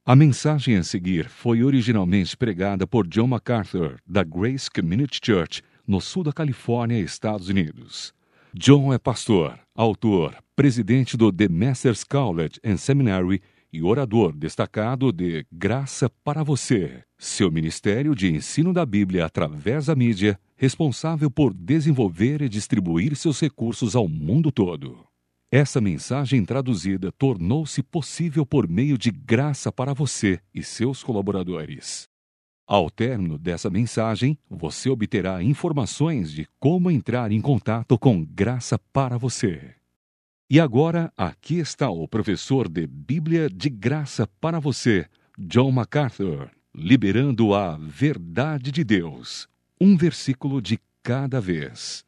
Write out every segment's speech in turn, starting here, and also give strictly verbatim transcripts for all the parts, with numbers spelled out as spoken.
A mensagem a seguir foi originalmente pregada por John MacArthur, da Grace Community Church, no sul da Califórnia, Estados Unidos. John é pastor, autor, presidente do The Masters College and Seminary e orador destacado de Graça para Você, seu ministério de ensino da Bíblia através da mídia, responsável por desenvolver e distribuir seus recursos ao mundo todo. Essa mensagem traduzida tornou-se possível por meio de Graça para Você e seus colaboradores. Ao término dessa mensagem, você obterá informações de como entrar em contato com Graça para Você. E agora, aqui está o professor de Bíblia de Graça para Você, John MacArthur, liberando a verdade de Deus, um versículo de cada vez.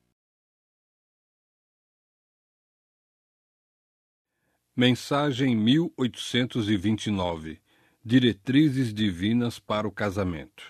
Mensagem mil oitocentos e vinte e nove. Diretrizes divinas para o casamento.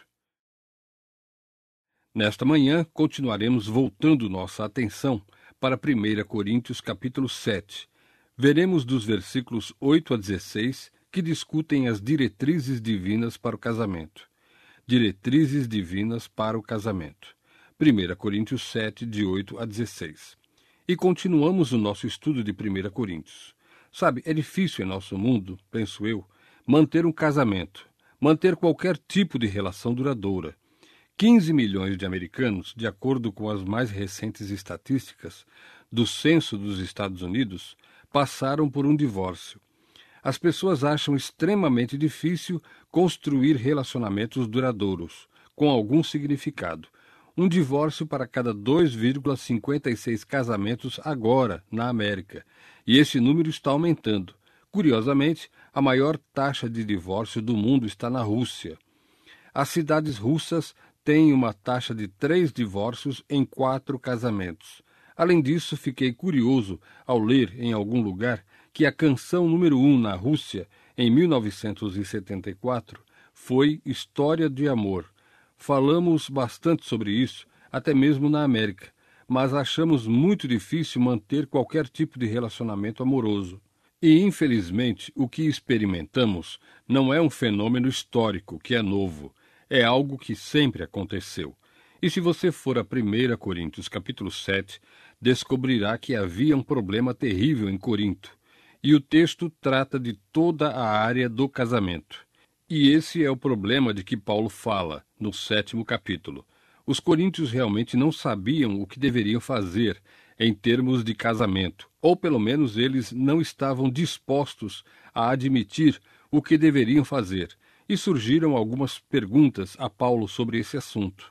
Nesta manhã, continuaremos voltando nossa atenção para primeira Coríntios capítulo sete. Veremos dos versículos oito a dezesseis que discutem as diretrizes divinas para o casamento. Diretrizes divinas para o casamento. primeira Coríntios sete, de oito a dezesseis. E continuamos o nosso estudo de primeira Coríntios. Sabe, é difícil em nosso mundo, penso eu, manter um casamento, manter qualquer tipo de relação duradoura. quinze milhões de americanos, de acordo com as mais recentes estatísticas do Censo dos Estados Unidos, passaram por um divórcio. As pessoas acham extremamente difícil construir relacionamentos duradouros, com algum significado. Um divórcio para cada dois vírgula cinquenta e seis casamentos agora, na América. E esse número está aumentando. Curiosamente, a maior taxa de divórcio do mundo está na Rússia. As cidades russas têm uma taxa de três divórcios em quatro casamentos. Além disso, fiquei curioso ao ler em algum lugar que a canção número um na Rússia, em mil novecentos e setenta e quatro, foi História de Amor. Falamos bastante sobre isso, até mesmo na América, mas achamos muito difícil manter qualquer tipo de relacionamento amoroso. E, infelizmente, o que experimentamos não é um fenômeno histórico que é novo, é algo que sempre aconteceu. E se você for a primeira Coríntios capítulo sete, descobrirá que havia um problema terrível em Corinto. E o texto trata de toda a área do casamento. E esse é o problema de que Paulo fala no sétimo capítulo. Os coríntios realmente não sabiam o que deveriam fazer em termos de casamento, ou pelo menos eles não estavam dispostos a admitir o que deveriam fazer, e surgiram algumas perguntas a Paulo sobre esse assunto.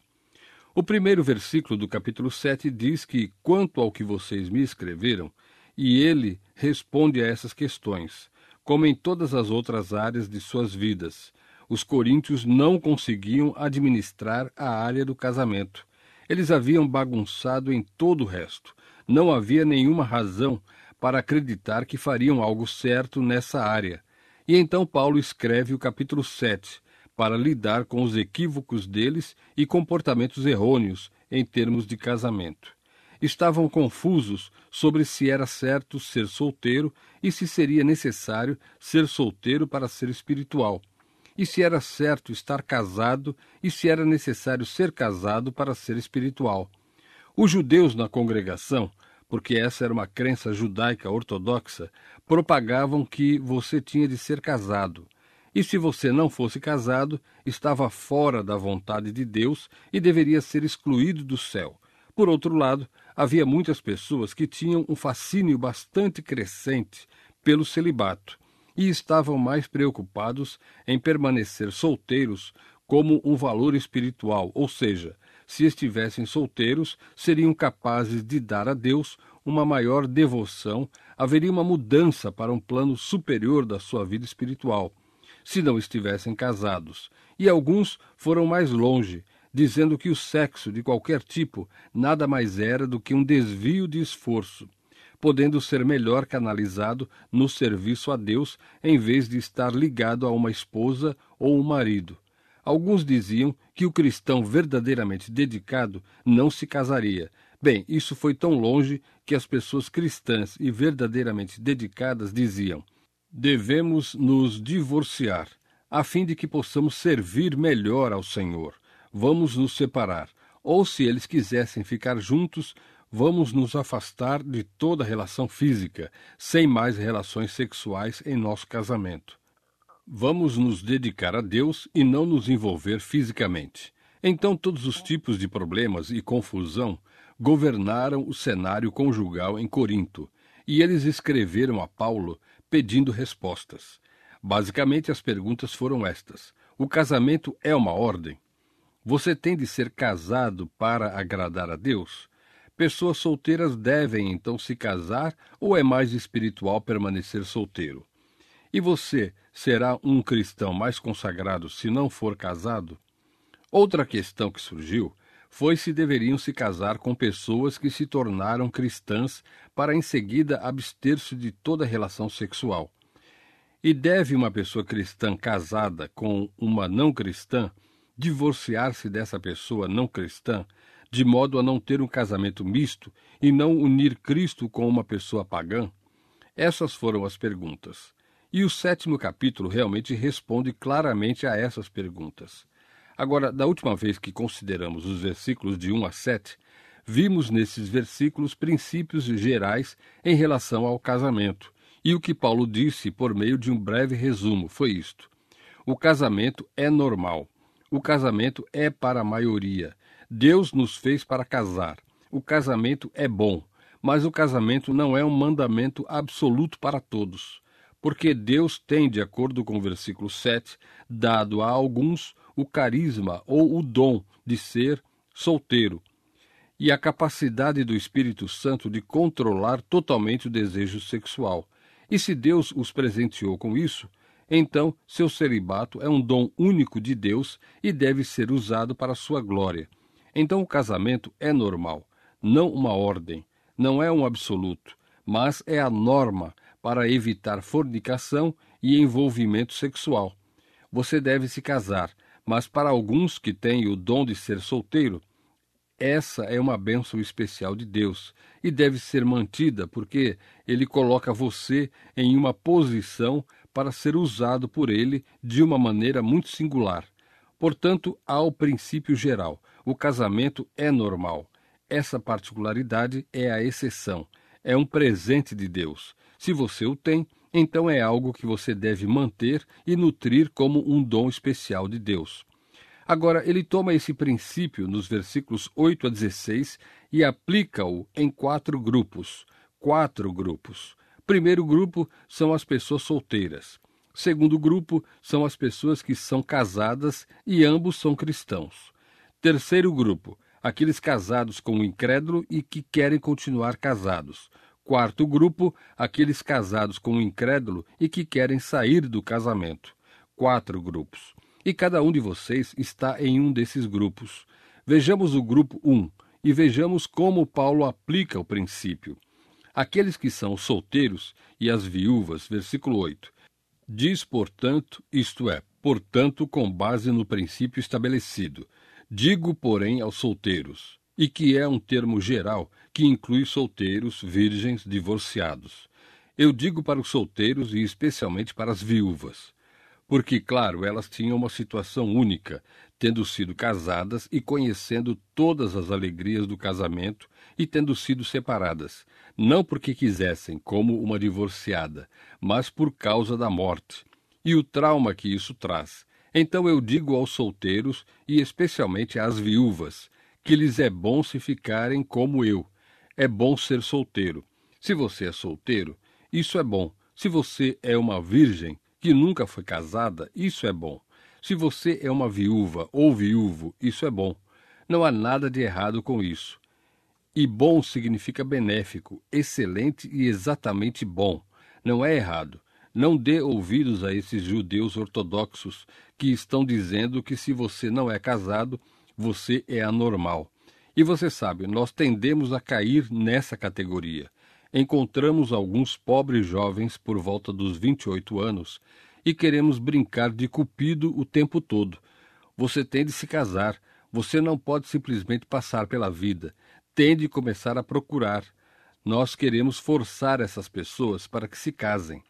O primeiro versículo do capítulo sete diz que, quanto ao que vocês me escreveram, e ele responde a essas questões, como em todas as outras áreas de suas vidas. Os coríntios não conseguiam administrar a área do casamento. Eles haviam bagunçado em todo o resto. Não havia nenhuma razão para acreditar que fariam algo certo nessa área. E então Paulo escreve o capítulo sete, para lidar com os equívocos deles e comportamentos errôneos em termos de casamento. Estavam confusos sobre se era certo ser solteiro e se seria necessário ser solteiro para ser espiritual, e se era certo estar casado e se era necessário ser casado para ser espiritual. Os judeus na congregação, porque essa era uma crença judaica ortodoxa, propagavam que você tinha de ser casado. E se você não fosse casado, estava fora da vontade de Deus e deveria ser excluído do céu. Por outro lado, havia muitas pessoas que tinham um fascínio bastante crescente pelo celibato e estavam mais preocupados em permanecer solteiros como um valor espiritual, ou seja, se estivessem solteiros, seriam capazes de dar a Deus uma maior devoção, haveria uma mudança para um plano superior da sua vida espiritual, se não estivessem casados. E alguns foram mais longe, dizendo que o sexo de qualquer tipo nada mais era do que um desvio de esforço, podendo ser melhor canalizado no serviço a Deus em vez de estar ligado a uma esposa ou um marido. Alguns diziam que o cristão verdadeiramente dedicado não se casaria. Bem, isso foi tão longe que as pessoas cristãs e verdadeiramente dedicadas diziam: Devemos nos divorciar, a fim de que possamos servir melhor ao Senhor. Vamos nos separar. Ou, se eles quisessem ficar juntos, vamos nos afastar de toda relação física, sem mais relações sexuais em nosso casamento. Vamos nos dedicar a Deus e não nos envolver fisicamente. Então, todos os tipos de problemas e confusão governaram o cenário conjugal em Corinto, e eles escreveram a Paulo pedindo respostas. Basicamente, as perguntas foram estas: o casamento é uma ordem? Você tem de ser casado para agradar a Deus? Pessoas solteiras devem, então, se casar, ou é mais espiritual permanecer solteiro? E você será um cristão mais consagrado se não for casado? Outra questão que surgiu foi se deveriam se casar com pessoas que se tornaram cristãs para em seguida abster-se de toda relação sexual. E deve uma pessoa cristã casada com uma não cristã divorciar-se dessa pessoa não cristã, de modo a não ter um casamento misto e não unir Cristo com uma pessoa pagã? Essas foram as perguntas. E o sétimo capítulo realmente responde claramente a essas perguntas. Agora, da última vez que consideramos os versículos de um a sete, vimos nesses versículos princípios gerais em relação ao casamento. E o que Paulo disse por meio de um breve resumo foi isto: o casamento é normal. O casamento é para a maioria. Deus nos fez para casar. O casamento é bom, mas o casamento não é um mandamento absoluto para todos. Porque Deus tem, de acordo com o versículo sete, dado a alguns o carisma ou o dom de ser solteiro e a capacidade do Espírito Santo de controlar totalmente o desejo sexual. E se Deus os presenteou com isso, então seu celibato é um dom único de Deus e deve ser usado para a sua glória. Então o casamento é normal, não uma ordem, não é um absoluto, mas é a norma para evitar fornicação e envolvimento sexual. Você deve se casar, mas para alguns que têm o dom de ser solteiro, essa é uma bênção especial de Deus e deve ser mantida porque Ele coloca você em uma posição para ser usado por Ele de uma maneira muito singular. Portanto, há o princípio geral: o casamento é normal. Essa particularidade é a exceção, é um presente de Deus. Se você o tem, então é algo que você deve manter e nutrir como um dom especial de Deus. Agora, ele toma esse princípio nos versículos oito a dezesseis e aplica-o em quatro grupos. Quatro grupos. Primeiro grupo são as pessoas solteiras. Segundo grupo são as pessoas que são casadas e ambos são cristãos. Terceiro grupo, aqueles casados com o incrédulo e que querem continuar casados. Quarto grupo, aqueles casados com o incrédulo e que querem sair do casamento. Quatro grupos. E cada um de vocês está em um desses grupos. Vejamos o grupo um e vejamos como Paulo aplica o princípio. Aqueles que são solteiros e as viúvas, versículo oito. Diz, portanto, isto é, portanto, com base no princípio estabelecido. Digo, porém, aos solteiros, e que é um termo geral que inclui solteiros, virgens, divorciados. Eu digo para os solteiros e especialmente para as viúvas. Porque, claro, elas tinham uma situação única, tendo sido casadas e conhecendo todas as alegrias do casamento e tendo sido separadas, não porque quisessem, como uma divorciada, mas por causa da morte, e o trauma que isso traz. Então eu digo aos solteiros, e especialmente às viúvas, que lhes é bom se ficarem como eu. É bom ser solteiro. Se você é solteiro, isso é bom. Se você é uma virgem, que nunca foi casada, isso é bom. Se você é uma viúva ou viúvo, isso é bom. Não há nada de errado com isso. E bom significa benéfico, excelente e exatamente bom. Não é errado. Não dê ouvidos a esses judeus ortodoxos que estão dizendo que se você não é casado, você é anormal. E você sabe, nós tendemos a cair nessa categoria. Encontramos alguns pobres jovens por volta dos vinte e oito anos e queremos brincar de cupido o tempo todo. Você tem de se casar, você não pode simplesmente passar pela vida, tem de começar a procurar. Nós queremos forçar essas pessoas para que se casem.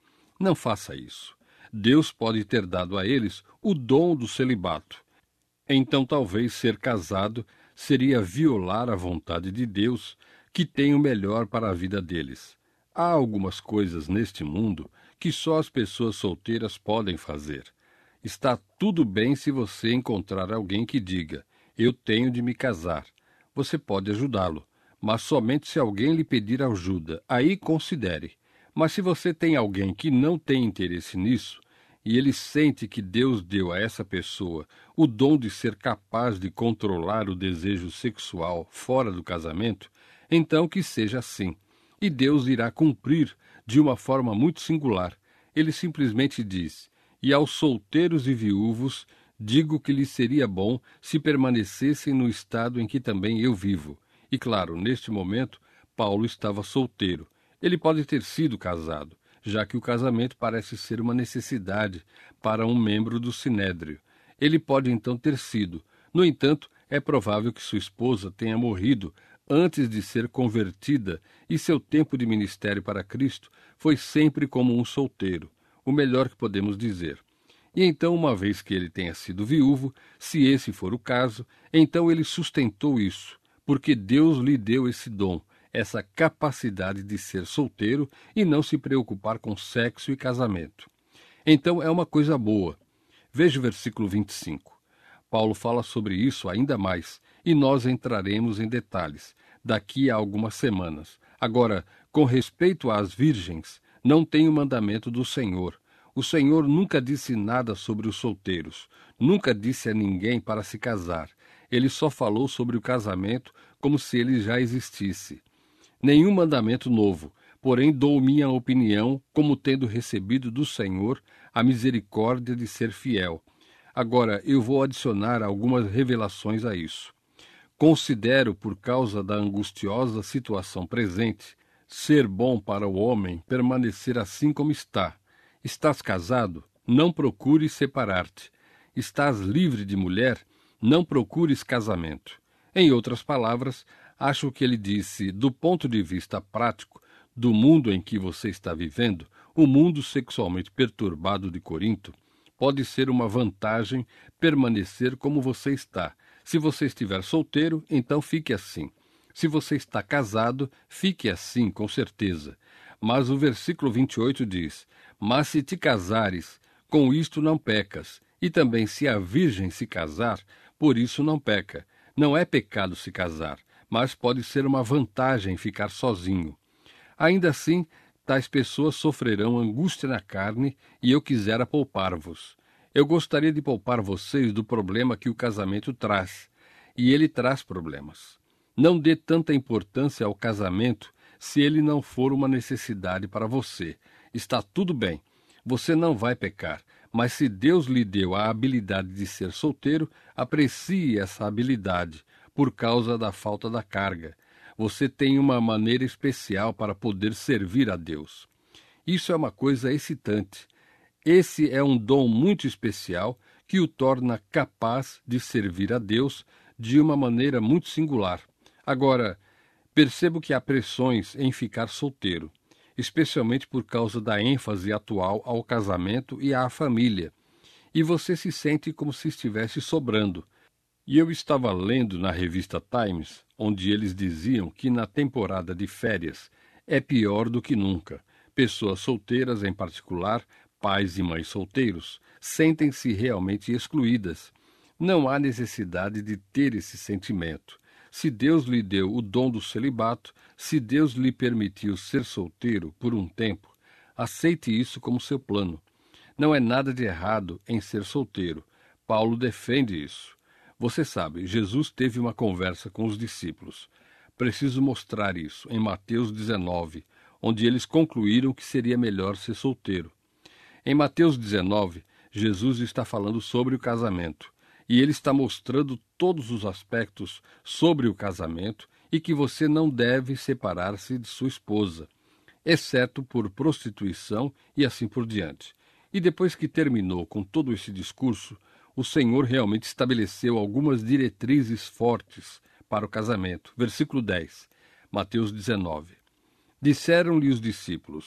Não faça isso. Deus pode ter dado a eles o dom do celibato. Então talvez ser casado seria violar a vontade de Deus, que tem o melhor para a vida deles. Há algumas coisas neste mundo que só as pessoas solteiras podem fazer. Está tudo bem se você encontrar alguém que diga, eu tenho de me casar. Você pode ajudá-lo, mas somente se alguém lhe pedir ajuda, aí considere. Mas se você tem alguém que não tem interesse nisso, e ele sente que Deus deu a essa pessoa o dom de ser capaz de controlar o desejo sexual fora do casamento, então que seja assim. E Deus irá cumprir de uma forma muito singular. Ele simplesmente diz, e aos solteiros e viúvos digo que lhes seria bom se permanecessem no estado em que também eu vivo. E claro, neste momento, Paulo estava solteiro. Ele pode ter sido casado, já que o casamento parece ser uma necessidade para um membro do Sinédrio. Ele pode então ter sido. No entanto, é provável que sua esposa tenha morrido antes de ser convertida e seu tempo de ministério para Cristo foi sempre como um solteiro, o melhor que podemos dizer. E então, uma vez que ele tenha sido viúvo, se esse for o caso, então ele sustentou isso, porque Deus lhe deu esse dom, essa capacidade de ser solteiro e não se preocupar com sexo e casamento. Então é uma coisa boa. Veja o versículo vinte e cinco. Paulo fala sobre isso ainda mais, e nós entraremos em detalhes daqui a algumas semanas. Agora, com respeito às virgens, não tem o mandamento do Senhor. O Senhor nunca disse nada sobre os solteiros, nunca disse a ninguém para se casar. Ele só falou sobre o casamento como se ele já existisse. Nenhum mandamento novo, porém dou minha opinião como tendo recebido do Senhor a misericórdia de ser fiel. Agora, eu vou adicionar algumas revelações a isso. Considero, por causa da angustiosa situação presente, ser bom para o homem permanecer assim como está. Estás casado? Não procures separar-te. Estás livre de mulher? Não procures casamento. Em outras palavras, acho que ele disse, do ponto de vista prático, do mundo em que você está vivendo, o mundo sexualmente perturbado de Corinto, pode ser uma vantagem permanecer como você está. Se você estiver solteiro, então fique assim. Se você está casado, fique assim, com certeza. Mas o versículo vinte e oito diz, mas se te casares, com isto não pecas, e também se a virgem se casar, por isso não peca. Não é pecado se casar, mas pode ser uma vantagem ficar sozinho. Ainda assim, tais pessoas sofrerão angústia na carne, e eu quisera poupar-vos. Eu gostaria de poupar vocês do problema que o casamento traz, e ele traz problemas. Não dê tanta importância ao casamento se ele não for uma necessidade para você. Está tudo bem, você não vai pecar, mas se Deus lhe deu a habilidade de ser solteiro, aprecie essa habilidade, por causa da falta da carga. Você tem uma maneira especial para poder servir a Deus. Isso é uma coisa excitante. Esse é um dom muito especial que o torna capaz de servir a Deus de uma maneira muito singular. Agora, percebo que há pressões em ficar solteiro, especialmente por causa da ênfase atual ao casamento e à família, e você se sente como se estivesse sobrando. E eu estava lendo na revista Times, onde eles diziam que na temporada de férias é pior do que nunca. Pessoas solteiras, em particular, pais e mães solteiros, sentem-se realmente excluídas. Não há necessidade de ter esse sentimento. Se Deus lhe deu o dom do celibato, se Deus lhe permitiu ser solteiro por um tempo, aceite isso como seu plano. Não é nada de errado em ser solteiro. Paulo defende isso. Você sabe, Jesus teve uma conversa com os discípulos. Preciso mostrar isso em Mateus dezenove, onde eles concluíram que seria melhor ser solteiro. Em Mateus dezenove, Jesus está falando sobre o casamento, e ele está mostrando todos os aspectos sobre o casamento e que você não deve separar-se de sua esposa, exceto por prostituição e assim por diante. E depois que terminou com todo esse discurso, o Senhor realmente estabeleceu algumas diretrizes fortes para o casamento. Versículo dez, Mateus dezenove. Disseram-lhe os discípulos,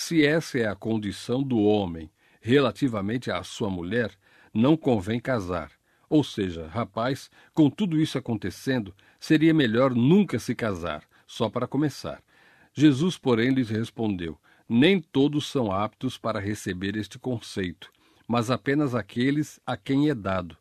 Se essa é a condição do homem relativamente à sua mulher, não convém casar. Ou seja, rapaz, com tudo isso acontecendo, seria melhor nunca se casar, só para começar. Jesus, porém, lhes respondeu: nem todos são aptos para receber este conceito, mas apenas aqueles a quem é dado.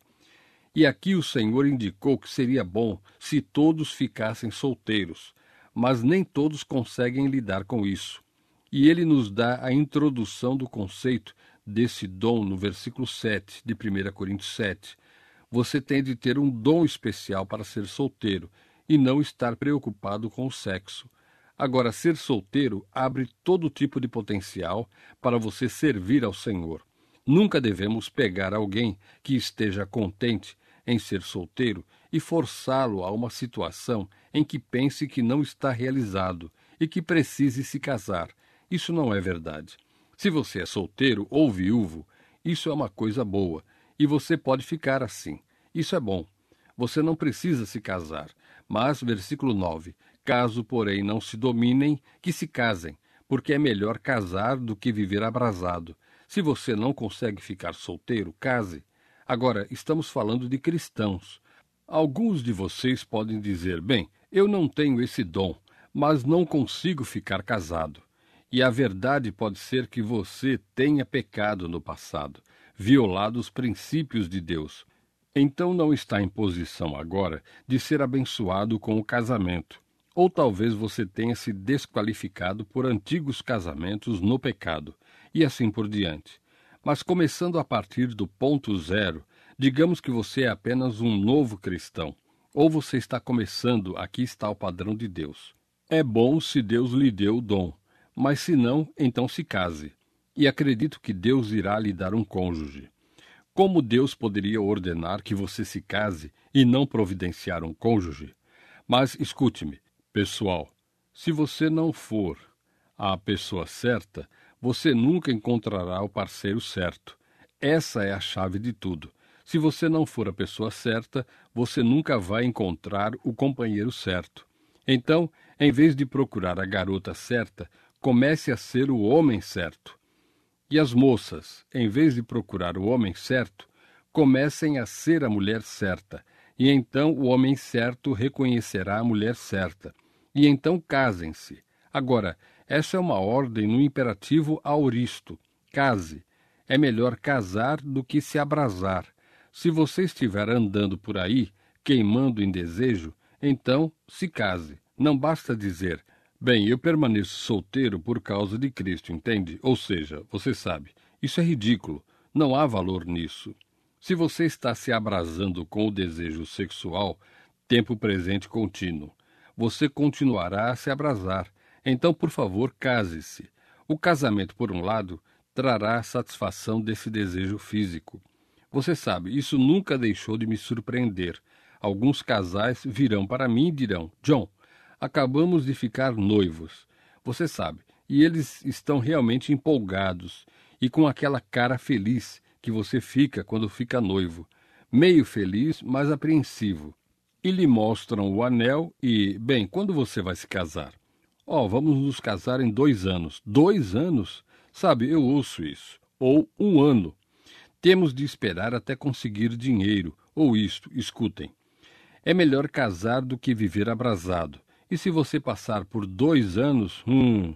E aqui o Senhor indicou que seria bom se todos ficassem solteiros, mas nem todos conseguem lidar com isso. E ele nos dá a introdução do conceito desse dom no versículo sete de primeira Coríntios sete. Você tem de ter um dom especial para ser solteiro e não estar preocupado com o sexo. Agora, ser solteiro abre todo tipo de potencial para você servir ao Senhor. Nunca devemos pegar alguém que esteja contente em ser solteiro e forçá-lo a uma situação em que pense que não está realizado e que precise se casar. Isso não é verdade. Se você é solteiro ou viúvo, isso é uma coisa boa e você pode ficar assim. Isso é bom. Você não precisa se casar. Mas, versículo nove, caso, porém, não se dominem, que se casem, porque é melhor casar do que viver abrasado. Se você não consegue ficar solteiro, case. Agora, estamos falando de cristãos. Alguns de vocês podem dizer, bem, eu não tenho esse dom, mas não consigo ficar casado. E a verdade pode ser que você tenha pecado no passado, violado os princípios de Deus. Então não está em posição agora de ser abençoado com o casamento. Ou talvez você tenha se desqualificado por antigos casamentos no pecado, e assim por diante. Mas começando a partir do ponto zero, digamos que você é apenas um novo cristão, ou você está começando, aqui está o padrão de Deus. É bom se Deus lhe deu o dom, mas se não, então se case. E acredito que Deus irá lhe dar um cônjuge. Como Deus poderia ordenar que você se case e não providenciar um cônjuge? Mas escute-me, pessoal, se você não for a pessoa certa, você nunca encontrará o parceiro certo. Essa é a chave de tudo. Se você não for a pessoa certa, você nunca vai encontrar o companheiro certo. Então, em vez de procurar a garota certa, comece a ser o homem certo. E as moças, em vez de procurar o homem certo, comecem a ser a mulher certa. E então o homem certo reconhecerá a mulher certa. E então casem-se. Agora, essa é uma ordem no imperativo aoristo. Case. É melhor casar do que se abrasar. Se você estiver andando por aí, queimando em desejo, então se case. Não basta dizer, bem, eu permaneço solteiro por causa de Cristo, entende? Ou seja, você sabe, isso é ridículo. Não há valor nisso. Se você está se abrasando com o desejo sexual, tempo presente contínuo, você continuará a se abrasar. Então, por favor, case-se. O casamento, por um lado, trará a satisfação desse desejo físico. Você sabe, isso nunca deixou de me surpreender. Alguns casais virão para mim e dirão, John, acabamos de ficar noivos. Você sabe, e eles estão realmente empolgados e com aquela cara feliz que você fica quando fica noivo. Meio feliz, mas apreensivo. E lhe mostram o anel e, bem, quando você vai se casar? Ó, oh, vamos nos casar em dois anos. Dois anos? Sabe, eu ouço isso. Ou um ano. Temos de esperar até conseguir dinheiro. Ou isto, escutem. É melhor casar do que viver abrasado. E se você passar por dois anos, hum,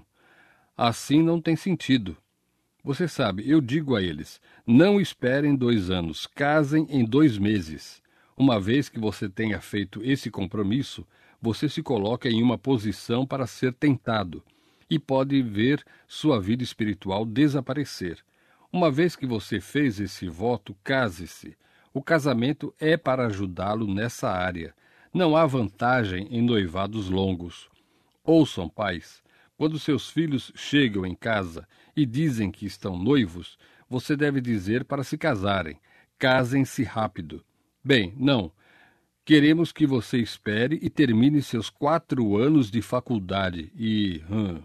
assim não tem sentido. Você sabe, eu digo a eles, não esperem dois anos, casem em dois meses. Uma vez que você tenha feito esse compromisso, você se coloca em uma posição para ser tentado e pode ver sua vida espiritual desaparecer. Uma vez que você fez esse voto, case-se. O casamento é para ajudá-lo nessa área. Não há vantagem em noivados longos. Ouçam, pais, quando seus filhos chegam em casa e dizem que estão noivos, você deve dizer para se casarem. Casem-se rápido. Bem, não. Queremos que você espere e termine seus quatro anos de faculdade e... Hum.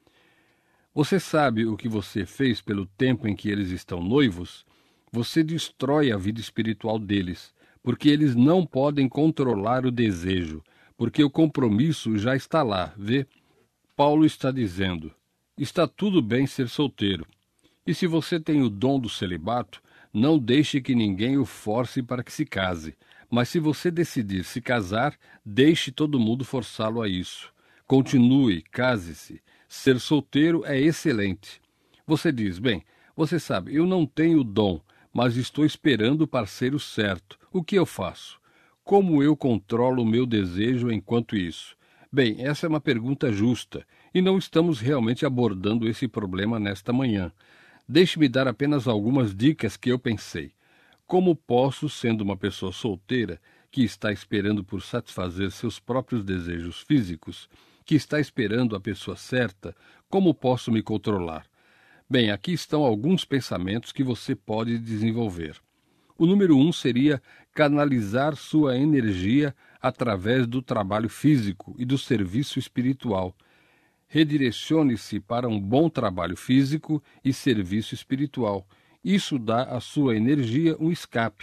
Você sabe o que você fez pelo tempo em que eles estão noivos? Você destrói a vida espiritual deles, porque eles não podem controlar o desejo, porque o compromisso já está lá, vê? Paulo está dizendo, está tudo bem ser solteiro. E se você tem o dom do celibato, não deixe que ninguém o force para que se case. Mas se você decidir se casar, deixe todo mundo forçá-lo a isso. Continue, case-se. Ser solteiro é excelente. Você diz, bem, você sabe, eu não tenho dom, mas estou esperando o parceiro certo. O que eu faço? Como eu controlo o meu desejo enquanto isso? Bem, essa é uma pergunta justa, e não estamos realmente abordando esse problema nesta manhã. Deixe-me dar apenas algumas dicas que eu pensei. Como posso, sendo uma pessoa solteira, que está esperando por satisfazer seus próprios desejos físicos, que está esperando a pessoa certa, como posso me controlar? Bem, aqui estão alguns pensamentos que você pode desenvolver. O número um seria canalizar sua energia através do trabalho físico e do serviço espiritual. Redirecione-se para um bom trabalho físico e serviço espiritual. Isso dá à sua energia um escape.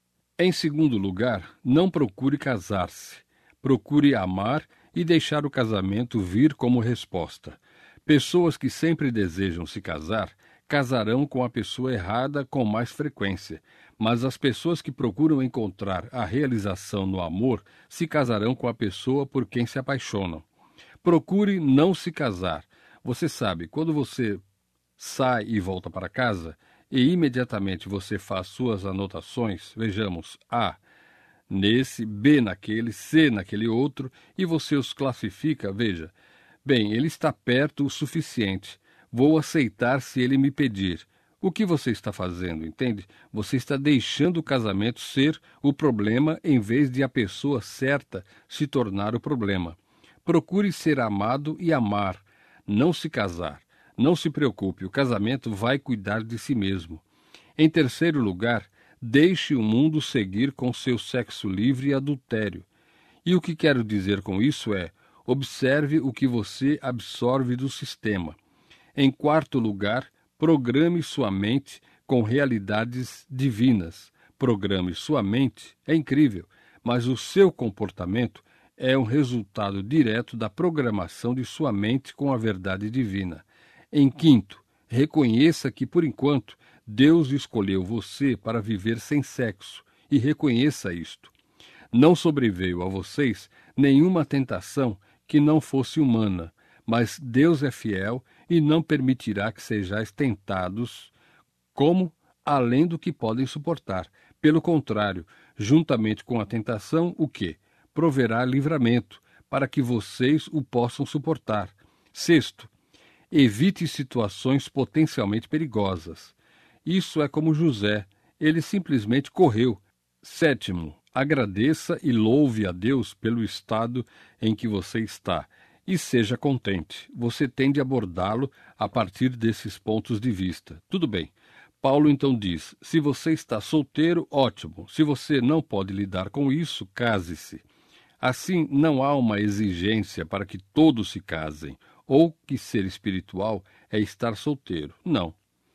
Em segundo lugar, não procure casar-se. Procure amar e deixar o casamento vir como resposta. Pessoas que sempre desejam se casar, casarão com a pessoa errada com mais frequência, mas as pessoas que procuram encontrar a realização no amor se casarão com a pessoa por quem se apaixonam. Procure não se casar. Você sabe, quando você sai e volta para casa, e imediatamente você faz suas anotações, vejamos, A nesse, B naquele, C naquele outro, e você os classifica, veja, bem, ele está perto o suficiente, vou aceitar se ele me pedir. O que você está fazendo, entende? Você está deixando o casamento ser o problema em vez de a pessoa certa se tornar o problema. Procure ser amado e amar, não se casar. Não se preocupe, o casamento vai cuidar de si mesmo. Em terceiro lugar, deixe o mundo seguir com seu sexo livre e adultério. E o que quero dizer com isso é, observe o que você absorve do sistema. Em quarto lugar, programe sua mente com realidades divinas. Programe sua mente, é incrível, mas o seu comportamento é um resultado direto da programação de sua mente com a verdade divina. Em quinto, reconheça que, por enquanto, Deus escolheu você para viver sem sexo, e reconheça isto. Não sobreveio a vocês nenhuma tentação que não fosse humana, mas Deus é fiel e não permitirá que sejais tentados como além do que podem suportar. Pelo contrário, juntamente com a tentação, o quê? Proverá livramento, para que vocês o possam suportar. Sexto, evite situações potencialmente perigosas. Isso é como José, ele simplesmente correu. Sétimo, agradeça e louve a Deus pelo estado em que você está e seja contente. Você tem de abordá-lo a partir desses pontos de vista. Tudo bem. Paulo então diz, se você está solteiro, ótimo. Se você não pode lidar com isso, case-se. Assim, não há uma exigência para que todos se casem, ou que ser espiritual é estar solteiro. Não.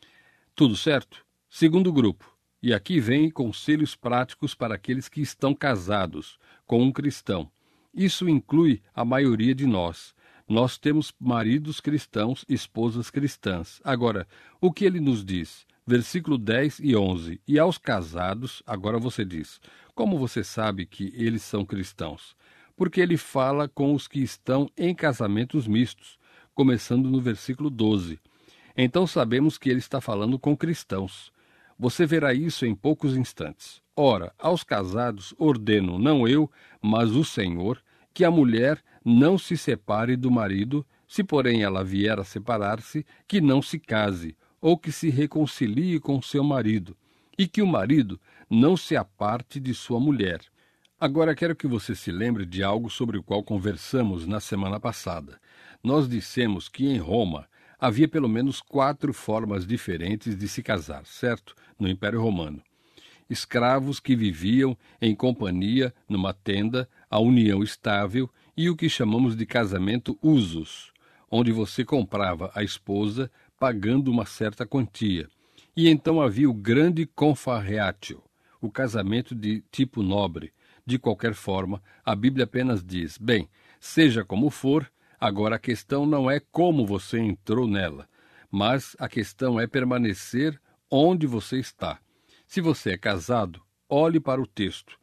Tudo certo? Segundo grupo. E aqui vem conselhos práticos para aqueles que estão casados com um cristão. Isso inclui a maioria de nós. Nós temos maridos cristãos, esposas cristãs. Agora, o que ele nos diz? Versículo dez e onze. E aos casados, agora você diz, como você sabe que eles são cristãos? Porque ele fala com os que estão em casamentos mistos, começando no versículo doze. Então sabemos que ele está falando com cristãos. Você verá isso em poucos instantes. Ora, aos casados ordeno, não eu, mas o Senhor, que a mulher não se separe do marido, se porém ela vier a separar-se, que não se case, ou que se reconcilie com seu marido, e que o marido não se aparte de sua mulher. Agora quero que você se lembre de algo sobre o qual conversamos na semana passada. Nós dissemos que em Roma havia pelo menos quatro formas diferentes de se casar, certo? No Império Romano. Escravos que viviam em companhia numa tenda, a união estável e o que chamamos de casamento usus, onde você comprava a esposa pagando uma certa quantia. E então havia o grande confarreatio, o casamento de tipo nobre. De qualquer forma, a Bíblia apenas diz, bem, seja como for, Agora, a questão não é como você entrou nela, mas a questão é permanecer onde você está. Se você é casado, olhe para o texto.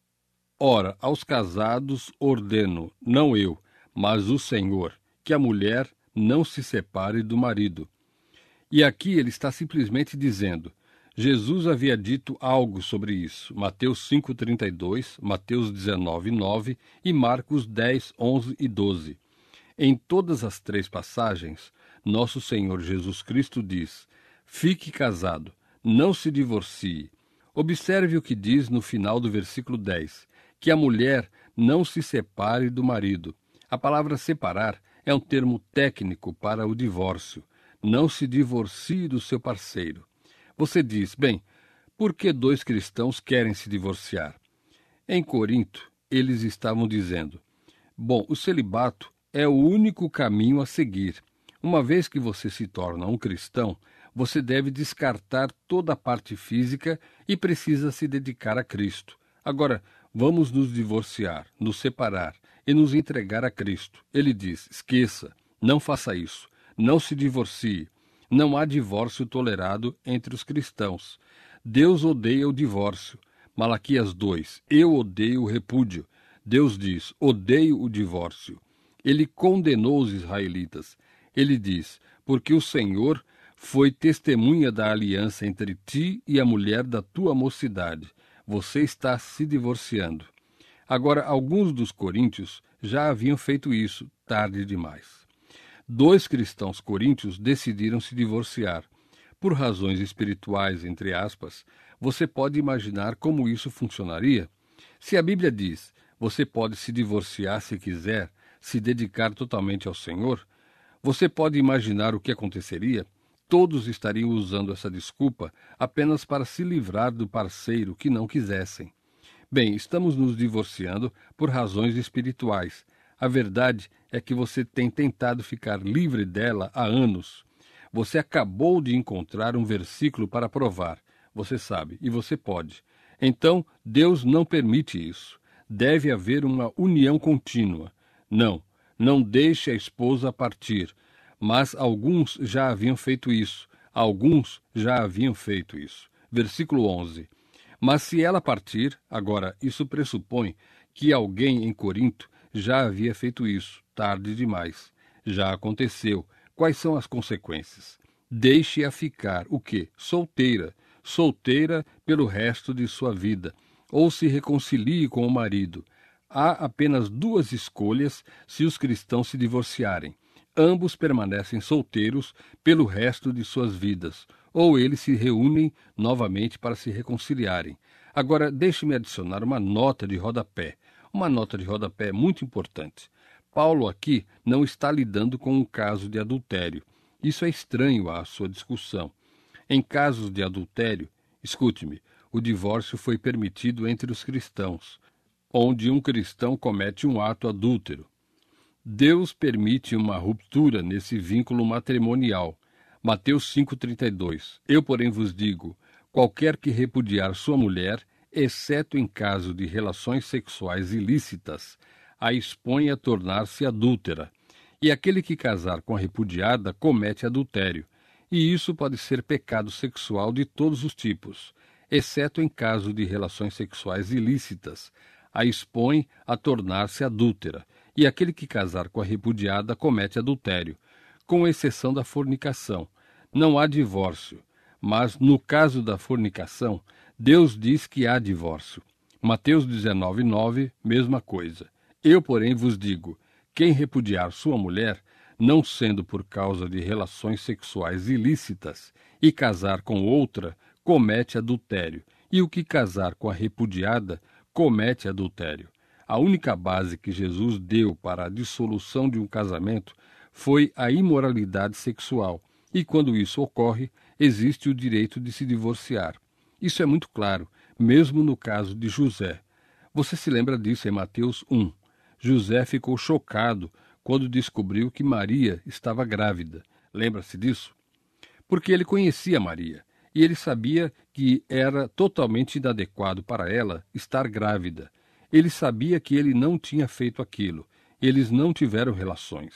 Ora, aos casados ordeno, não eu, mas o Senhor, que a mulher não se separe do marido. E aqui ele está simplesmente dizendo, Jesus havia dito algo sobre isso, Mateus cinco, trinta e dois, Mateus dezenove, nove e Marcos dez, onze e doze. Em todas as três passagens, nosso Senhor Jesus Cristo diz, fique casado, não se divorcie. Observe o que diz no final do versículo dez, que a mulher não se separe do marido. A palavra separar é um termo técnico para o divórcio. Não se divorcie do seu parceiro. Você diz, bem, por que dois cristãos querem se divorciar? Em Corinto, eles estavam dizendo, bom, o celibato é o único caminho a seguir. Uma vez que você se torna um cristão, você deve descartar toda a parte física e precisa se dedicar a Cristo. Agora, vamos nos divorciar, nos separar e nos entregar a Cristo. Ele diz, esqueça, não faça isso, não se divorcie. Não há divórcio tolerado entre os cristãos. Deus odeia o divórcio. Malaquias dois, eu odeio o repúdio. Deus diz, odeio o divórcio. Ele condenou os israelitas. Ele diz, porque o Senhor foi testemunha da aliança entre ti e a mulher da tua mocidade. Você está se divorciando. Agora, alguns dos coríntios já haviam feito isso, tarde demais. Dois cristãos coríntios decidiram se divorciar. Por razões espirituais, entre aspas, você pode imaginar como isso funcionaria? Se a Bíblia diz, você pode se divorciar se quiser, se dedicar totalmente ao Senhor, você pode imaginar o que aconteceria? Todos estariam usando essa desculpa apenas para se livrar do parceiro que não quisessem. Bem, estamos nos divorciando por razões espirituais. A verdade é que você tem tentado ficar livre dela há anos. Você acabou de encontrar um versículo para provar. Você sabe, e você pode. Então, Deus não permite isso. Deve haver uma união contínua. Não, não deixe a esposa partir. Mas alguns já haviam feito isso. Alguns já haviam feito isso. Versículo onze. Mas se ela partir, agora, isso pressupõe que alguém em Corinto já havia feito isso, tarde demais. Já aconteceu. Quais são as consequências? Deixe-a ficar, o quê? Solteira. Solteira pelo resto de sua vida. Ou se reconcilie com o marido. Há apenas duas escolhas se os cristãos se divorciarem. Ambos permanecem solteiros pelo resto de suas vidas. Ou eles se reúnem novamente para se reconciliarem. Agora, deixe-me adicionar uma nota de rodapé. Uma nota de rodapé muito importante. Paulo aqui não está lidando com um caso de adultério. Isso é estranho à sua discussão. Em casos de adultério, escute-me, o divórcio foi permitido entre os cristãos, onde um cristão comete um ato adúltero. Deus permite uma ruptura nesse vínculo matrimonial. Mateus cinco, trinta e dois. Eu, porém, vos digo, qualquer que repudiar sua mulher, exceto em caso de relações sexuais ilícitas, a expõe a tornar-se adúltera. E aquele que casar com a repudiada comete adultério. E isso pode ser pecado sexual de todos os tipos, exceto em caso de relações sexuais ilícitas, a expõe a tornar-se adúltera. E aquele que casar com a repudiada comete adultério, com exceção da fornicação. Não há divórcio, mas no caso da fornicação, Deus diz que há divórcio. Mateus dezenove, nove, mesma coisa. Eu, porém, vos digo, quem repudiar sua mulher, não sendo por causa de relações sexuais ilícitas, e casar com outra, comete adultério, e o que casar com a repudiada, comete adultério. A única base que Jesus deu para a dissolução de um casamento foi a imoralidade sexual, e quando isso ocorre, existe o direito de se divorciar. Isso é muito claro, mesmo no caso de José. Você se lembra disso em Mateus um. José ficou chocado quando descobriu que Maria estava grávida. Lembra-se disso? Porque ele conhecia Maria, e ele sabia que era totalmente inadequado para ela estar grávida. Ele sabia que ele não tinha feito aquilo. Eles não tiveram relações.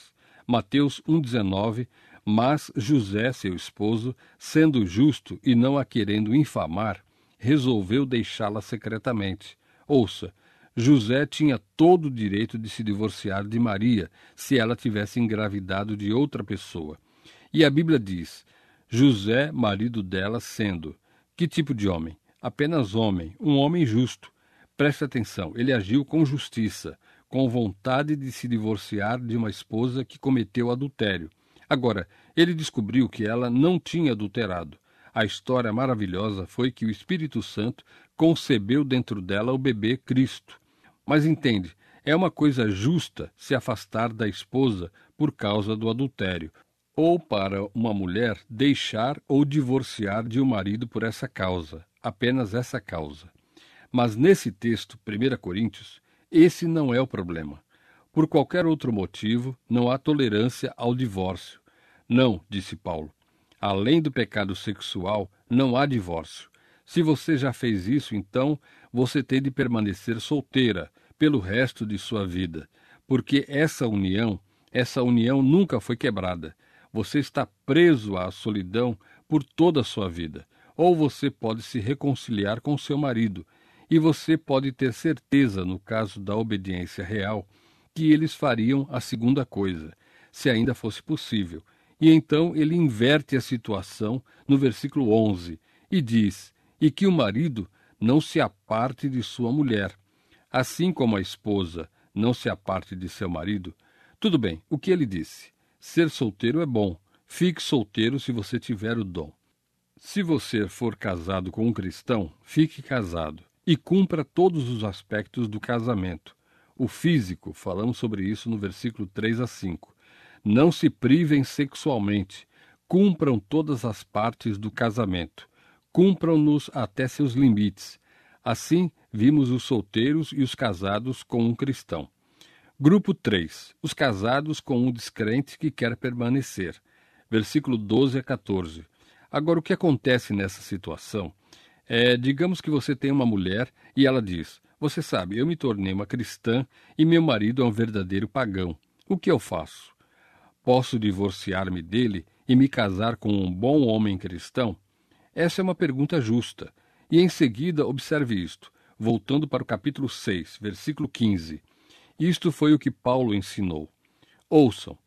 Mateus um, dezenove, mas José, seu esposo, sendo justo e não a querendo infamar, resolveu deixá-la secretamente. Ouça, José tinha todo o direito de se divorciar de Maria se ela tivesse engravidado de outra pessoa. E a Bíblia diz, José, marido dela, sendo... Que tipo de homem? Apenas homem, um homem justo. Preste atenção, ele agiu com justiça, com vontade de se divorciar de uma esposa que cometeu adultério. Agora, ele descobriu que ela não tinha adulterado. A história maravilhosa foi que o Espírito Santo concebeu dentro dela o bebê Cristo. Mas entende, é uma coisa justa se afastar da esposa por causa do adultério, ou para uma mulher deixar ou divorciar de um marido por essa causa, apenas essa causa. Mas nesse texto, primeira Coríntios, esse não é o problema. Por qualquer outro motivo, não há tolerância ao divórcio. Não, disse Paulo. Além do pecado sexual, não há divórcio. Se você já fez isso, então você tem de permanecer solteira pelo resto de sua vida, porque essa união, essa união nunca foi quebrada. Você está preso à solidão por toda a sua vida. Ou você pode se reconciliar com seu marido, e você pode ter certeza, no caso da obediência real, que eles fariam a segunda coisa, se ainda fosse possível. E então ele inverte a situação no versículo onze e diz, e que o marido não se aparte de sua mulher, assim como a esposa não se aparte de seu marido. Tudo bem, o que ele disse? Ser solteiro é bom. Fique solteiro se você tiver o dom. Se você for casado com um cristão, fique casado e cumpra todos os aspectos do casamento. O físico, falamos sobre isso no versículo três a cinco. Não se privem sexualmente. Cumpram todas as partes do casamento. Cumpram-nos até seus limites. Assim, vimos os solteiros e os casados com um cristão. Grupo três. Os casados com um descrente que quer permanecer. Versículo doze a quatorze. Agora, o que acontece nessa situação é, digamos que você tem uma mulher e ela diz, você sabe, eu me tornei uma cristã e meu marido é um verdadeiro pagão. O que eu faço? Posso divorciar-me dele e me casar com um bom homem cristão? Essa é uma pergunta justa. E em seguida, observe isto, voltando para o capítulo seis, versículo quinze. Isto foi o que Paulo ensinou. Ouçam,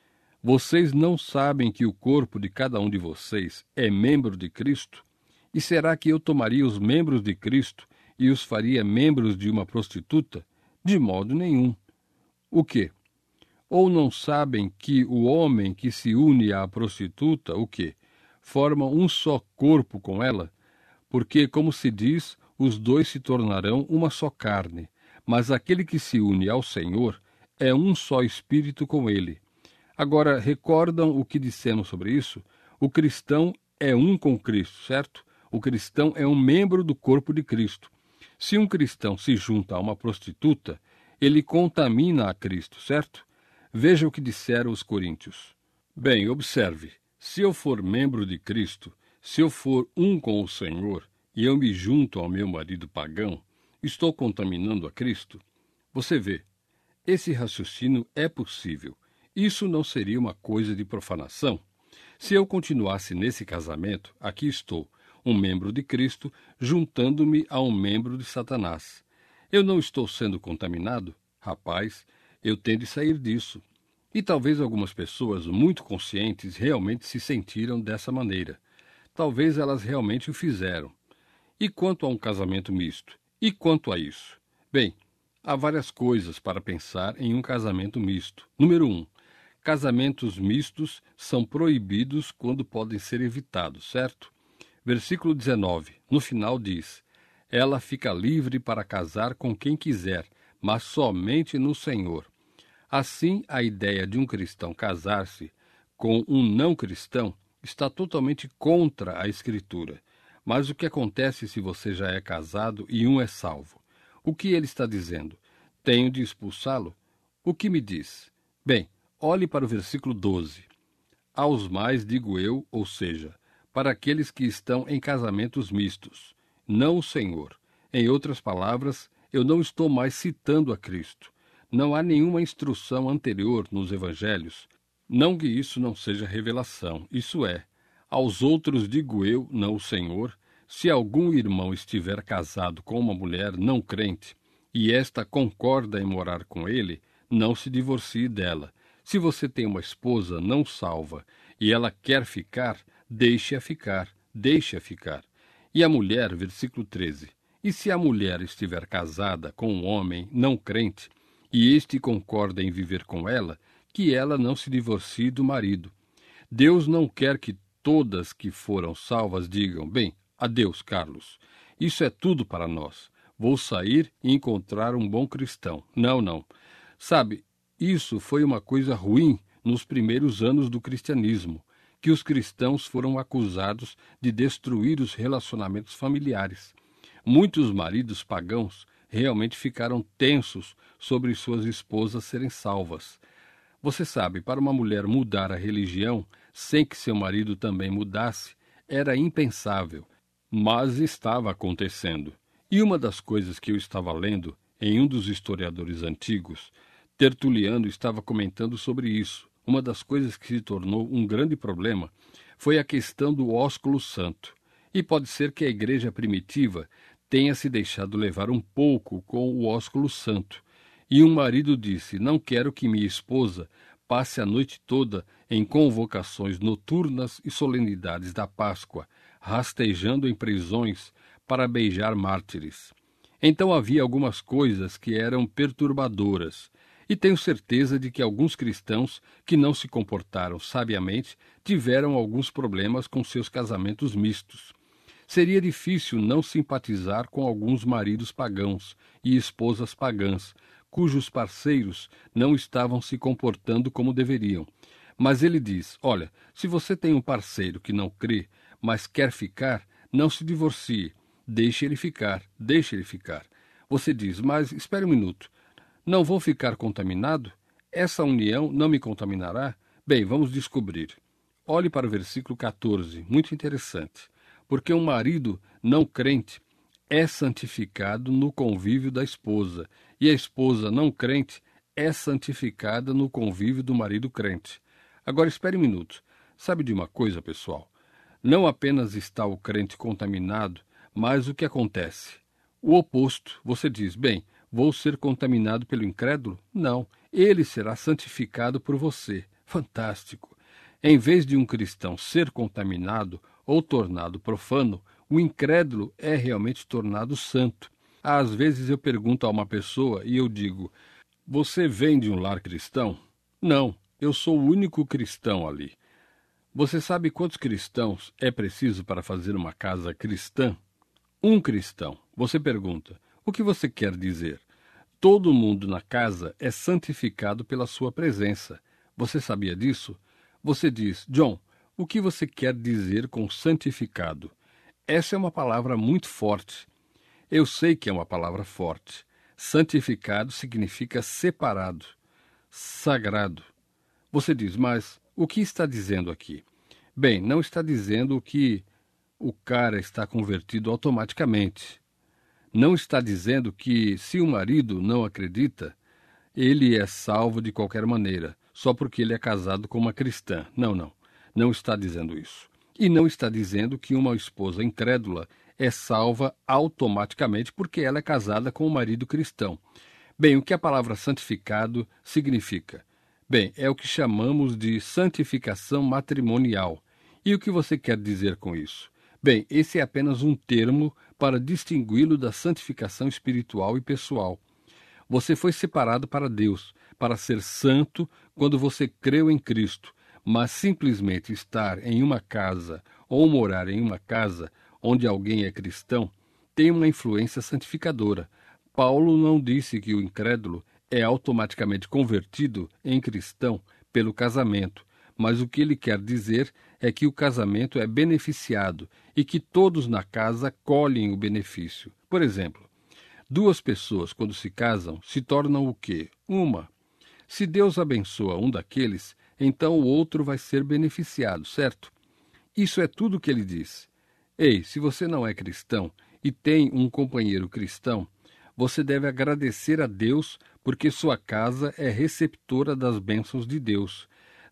vocês não sabem que o corpo de cada um de vocês é membro de Cristo? E será que eu tomaria os membros de Cristo e os faria membros de uma prostituta? De modo nenhum. O quê? Ou não sabem que o homem que se une à prostituta, o quê? Forma um só corpo com ela? Porque, como se diz, os dois se tornarão uma só carne. Mas aquele que se une ao Senhor é um só espírito com ele. Agora, recordam o que dissemos sobre isso? O cristão é um com Cristo, certo? O cristão é um membro do corpo de Cristo. Se um cristão se junta a uma prostituta, ele contamina a Cristo, certo? Veja o que disseram os coríntios. Bem, observe, se eu for membro de Cristo, se eu for um com o Senhor, e eu me junto ao meu marido pagão, estou contaminando a Cristo? Você vê, esse raciocínio é possível. Isso não seria uma coisa de profanação? Se eu continuasse nesse casamento, aqui estou, um membro de Cristo, juntando-me a um membro de Satanás. Eu não estou sendo contaminado? Rapaz, eu tenho de sair disso. E talvez algumas pessoas muito conscientes realmente se sentiram dessa maneira. Talvez elas realmente o fizeram. E quanto a um casamento misto? E quanto a isso? Bem, há várias coisas para pensar em um casamento misto. Número um, casamentos mistos são proibidos quando podem ser evitados, certo? Versículo dezenove, no final diz, ela fica livre para casar com quem quiser, mas somente no Senhor. Assim, a ideia de um cristão casar-se com um não cristão está totalmente contra a Escritura. Mas o que acontece se você já é casado e um é salvo? O que ele está dizendo? Tenho de expulsá-lo? O que me diz? Bem, olhe para o versículo doze. Aos mais digo eu, ou seja, para aqueles que estão em casamentos mistos, não o Senhor. Em outras palavras, eu não estou mais citando a Cristo. Não há nenhuma instrução anterior nos evangelhos Não que isso não seja revelação, isso é, aos outros digo eu, não o Senhor, se algum irmão estiver casado com uma mulher não crente, e esta concorda em morar com ele, não se divorcie dela. Se você tem uma esposa não salva e ela quer ficar, deixe-a ficar, deixe-a ficar. E a mulher, versículo treze, e se a mulher estiver casada com um homem não crente, e este concorda em viver com ela, que ela não se divorcie do marido. Deus não quer que todas que foram salvas digam, bem, adeus, Carlos, isso é tudo para nós. Vou sair e encontrar um bom cristão. Não, não. Sabe, isso foi uma coisa ruim nos primeiros anos do cristianismo, que os cristãos foram acusados de destruir os relacionamentos familiares. Muitos maridos pagãos realmente ficaram tensos sobre suas esposas serem salvas. Você sabe, para uma mulher mudar a religião sem que seu marido também mudasse, era impensável, mas estava acontecendo. E uma das coisas que eu estava lendo em um dos historiadores antigos, Tertuliano estava comentando sobre isso. Uma das coisas que se tornou um grande problema foi a questão do ósculo santo. E pode ser que a igreja primitiva tenha se deixado levar um pouco com o ósculo santo. E um marido disse, não quero que minha esposa passe a noite toda em convocações noturnas e solenidades da Páscoa, rastejando em prisões para beijar mártires. Então havia algumas coisas que eram perturbadoras, e tenho certeza de que alguns cristãos que não se comportaram sabiamente tiveram alguns problemas com seus casamentos mistos. Seria difícil não simpatizar com alguns maridos pagãos e esposas pagãs, cujos parceiros não estavam se comportando como deveriam. Mas ele diz, olha, se você tem um parceiro que não crê, mas quer ficar, não se divorcie. Deixe ele ficar, deixe ele ficar. Você diz, mas espere um minuto, não vou ficar contaminado? Essa união não me contaminará? Bem, vamos descobrir. Olhe para o versículo quatorze, muito interessante. Porque um marido não crente é santificado no convívio da esposa, e a esposa não crente é santificada no convívio do marido crente. Agora espere um minuto. Sabe de uma coisa, pessoal? Não apenas está o crente contaminado, mas o que acontece? O oposto. Você diz, bem, vou ser contaminado pelo incrédulo? Não, ele será santificado por você. Fantástico! Em vez de um cristão ser contaminado ou tornado profano, o incrédulo é realmente tornado santo. Às vezes eu pergunto a uma pessoa e eu digo, você vem de um lar cristão? Não, eu sou o único cristão ali. Você sabe quantos cristãos é preciso para fazer uma casa cristã? Um cristão. Você pergunta, o que você quer dizer? Todo mundo na casa é santificado pela sua presença. Você sabia disso? Você diz, John, o que você quer dizer com santificado? Essa é uma palavra muito forte. Eu sei que é uma palavra forte. Santificado significa separado, sagrado. Você diz, mas o que está dizendo aqui? Bem, não está dizendo que o cara está convertido automaticamente. Não está dizendo que, se o marido não acredita, ele é salvo de qualquer maneira, só porque ele é casado com uma cristã. Não, não. Não está dizendo isso. E não está dizendo que uma esposa incrédula é salva automaticamente porque ela é casada com um marido cristão. Bem, o que a palavra santificado significa? Bem, é o que chamamos de santificação matrimonial. E o que você quer dizer com isso? Bem, esse é apenas um termo para distingui-lo da santificação espiritual e pessoal. Você foi separado para Deus, para ser santo quando você creu em Cristo, mas simplesmente estar em uma casa ou morar em uma casa onde alguém é cristão tem uma influência santificadora. Paulo não disse que o incrédulo é automaticamente convertido em cristão pelo casamento, mas o que ele quer dizer é que o casamento é beneficiado e que todos na casa colhem o benefício. Por exemplo, duas pessoas, quando se casam, se tornam o quê? Uma. Se Deus abençoa um daqueles, então o outro vai ser beneficiado, certo? Isso é tudo o que ele diz. Ei, se você não é cristão e tem um companheiro cristão, você deve agradecer a Deus porque sua casa é receptora das bênçãos de Deus.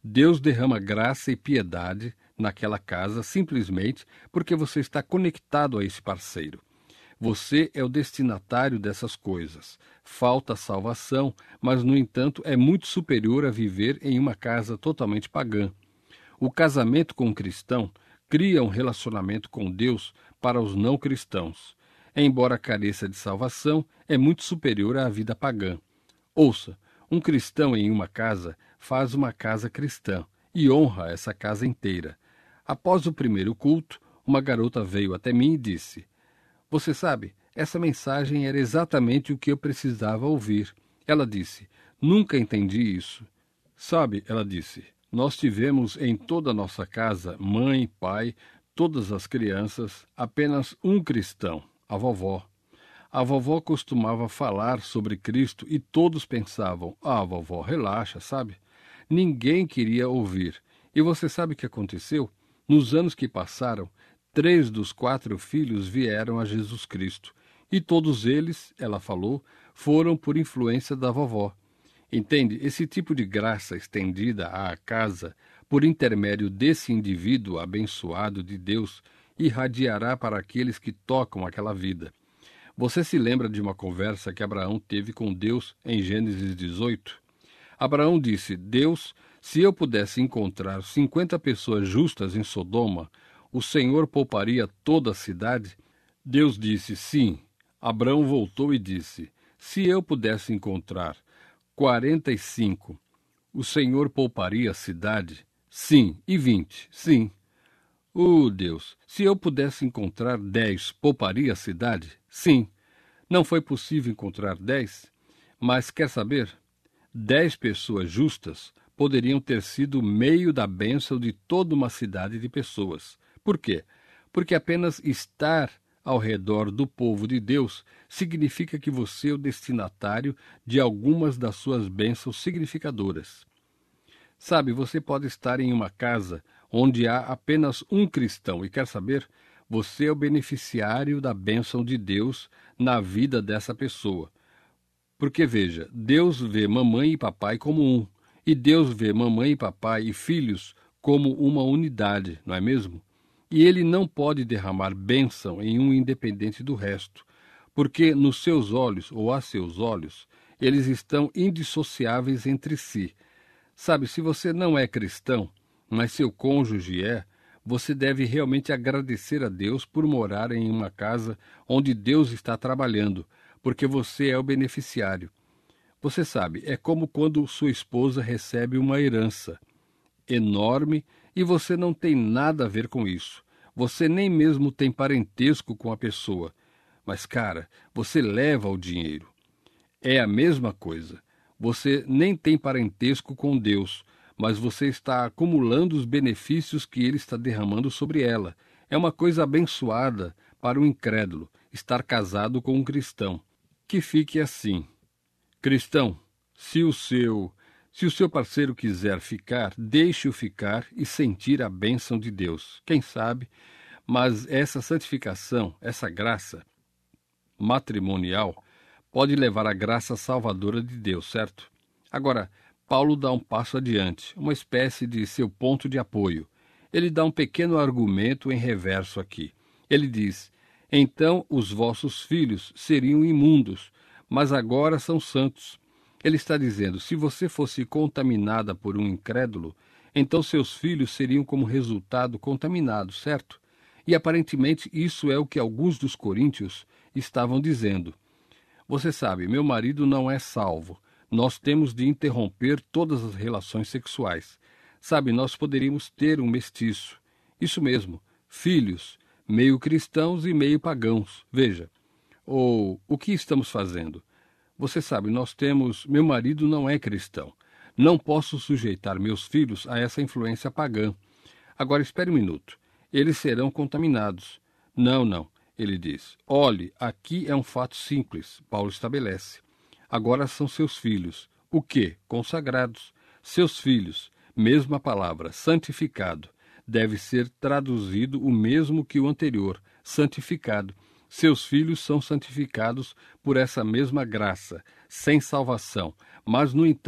Deus derrama graça e piedade naquela casa simplesmente porque você está conectado a esse parceiro. Você é o destinatário dessas coisas. Falta salvação, mas, no entanto, é muito superior a viver em uma casa totalmente pagã. O casamento com um cristão cria um relacionamento com Deus para os não cristãos. Embora careça de salvação, é muito superior à vida pagã. Ouça, um cristão em uma casa faz uma casa cristã e honra essa casa inteira. Após o primeiro culto, uma garota veio até mim e disse: "Você sabe, essa mensagem era exatamente o que eu precisava ouvir." Ela disse: "Nunca entendi isso." Sabe, ela disse, nós tivemos em toda a nossa casa, mãe, pai, todas as crianças, apenas um cristão, a vovó. A vovó costumava falar sobre Cristo e todos pensavam: "Ah, vovó, relaxa, sabe?" Ninguém queria ouvir. E você sabe o que aconteceu? Nos anos que passaram, três dos quatro filhos vieram a Jesus Cristo. E todos eles, ela falou, foram por influência da vovó. Entende? Esse tipo de graça estendida à casa, por intermédio desse indivíduo abençoado de Deus, irradiará para aqueles que tocam aquela vida. Você se lembra de uma conversa que Abraão teve com Deus em Gênesis dezoito? Abraão disse: "Deus, se eu pudesse encontrar cinquenta pessoas justas em Sodoma, o Senhor pouparia toda a cidade?" Deus disse: "Sim." Abraão voltou e disse: "Se eu pudesse encontrar quarenta e cinco, o Senhor pouparia a cidade?" "Sim." "E vinte?" "Sim." "Oh, Deus, se eu pudesse encontrar dez, pouparia a cidade?" "Sim." Não foi possível encontrar dez, mas quer saber? Dez pessoas justas poderiam ter sido o meio da bênção de toda uma cidade de pessoas. Por quê? Porque apenas estar ao redor do povo de Deus significa que você é o destinatário de algumas das suas bênçãos significadoras. Sabe, você pode estar em uma casa onde há apenas um cristão e quer saber? Você é o beneficiário da bênção de Deus na vida dessa pessoa. Porque, veja, Deus vê mamãe e papai como um, e Deus vê mamãe e papai e filhos como uma unidade, não é mesmo? E ele não pode derramar bênção em um independente do resto, porque nos seus olhos, ou a seus olhos, eles estão indissociáveis entre si. Sabe, se você não é cristão, mas seu cônjuge é, você deve realmente agradecer a Deus por morar em uma casa onde Deus está trabalhando, porque você é o beneficiário. Você sabe, é como quando sua esposa recebe uma herança enorme e você não tem nada a ver com isso. Você nem mesmo tem parentesco com a pessoa. Mas, cara, você leva o dinheiro. É a mesma coisa. Você nem tem parentesco com Deus, mas você está acumulando os benefícios que Ele está derramando sobre ela. É uma coisa abençoada para o incrédulo estar casado com um cristão. Que fique assim. Cristão, se o seu, se o seu parceiro quiser ficar, deixe-o ficar e sentir a bênção de Deus. Quem sabe, mas essa santificação, essa graça matrimonial, pode levar à graça salvadora de Deus, certo? Agora, Paulo dá um passo adiante, uma espécie de seu ponto de apoio. Ele dá um pequeno argumento em reverso aqui. Ele diz: "Então os vossos filhos seriam imundos, mas agora são santos." Ele está dizendo, se você fosse contaminada por um incrédulo, então seus filhos seriam como resultado contaminados, certo? E aparentemente isso é o que alguns dos coríntios estavam dizendo. Você sabe, meu marido não é salvo. Nós temos de interromper todas as relações sexuais. Sabe, nós poderíamos ter um mestiço. Isso mesmo, filhos, meio cristãos e meio pagãos. Veja. Ou, o que estamos fazendo? Você sabe, nós temos... Meu marido não é cristão. Não posso sujeitar meus filhos a essa influência pagã. Agora, espere um minuto. Eles serão contaminados. Não, não, ele diz. Olhe, aqui é um fato simples, Paulo estabelece. Agora são seus filhos. O quê? Consagrados. Seus filhos, mesma palavra, santificado. Deve ser traduzido o mesmo que o anterior, santificado. Seus filhos são santificados por essa mesma graça, sem salvação, mas, no entanto,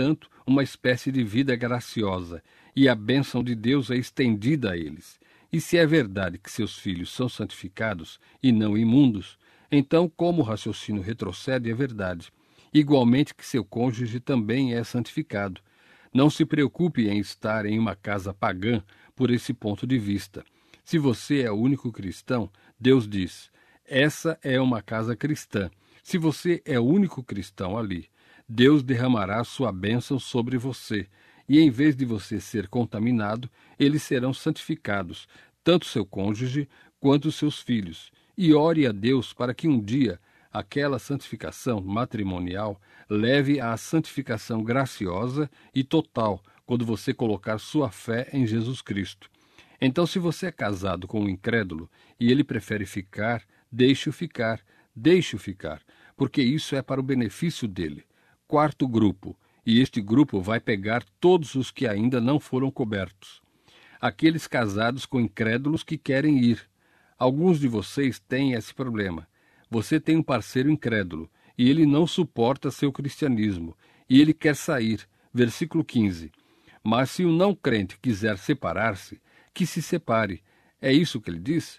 uma espécie de vida graciosa, e a bênção de Deus é estendida a eles. E se é verdade que seus filhos são santificados e não imundos, então, como o raciocínio retrocede, é verdade. Igualmente que seu cônjuge também é santificado. Não se preocupe em estar em uma casa pagã por esse ponto de vista. Se você é o único cristão, Deus diz, essa é uma casa cristã. Se você é o único cristão ali, Deus derramará sua bênção sobre você, e em vez de você ser contaminado, eles serão santificados, tanto seu cônjuge quanto seus filhos. E ore a Deus para que um dia aquela santificação matrimonial leve à santificação graciosa e total, quando você colocar sua fé em Jesus Cristo. Então, se você é casado com um incrédulo e ele prefere ficar, deixe-o ficar, deixe-o ficar, porque isso é para o benefício dele. Quarto grupo, e este grupo vai pegar todos os que ainda não foram cobertos. Aqueles casados com incrédulos que querem ir. Alguns de vocês têm esse problema. Você tem um parceiro incrédulo, e ele não suporta seu cristianismo, e ele quer sair. Versículo quinze. Mas se o não crente quiser separar-se, que se separe. É isso que ele diz?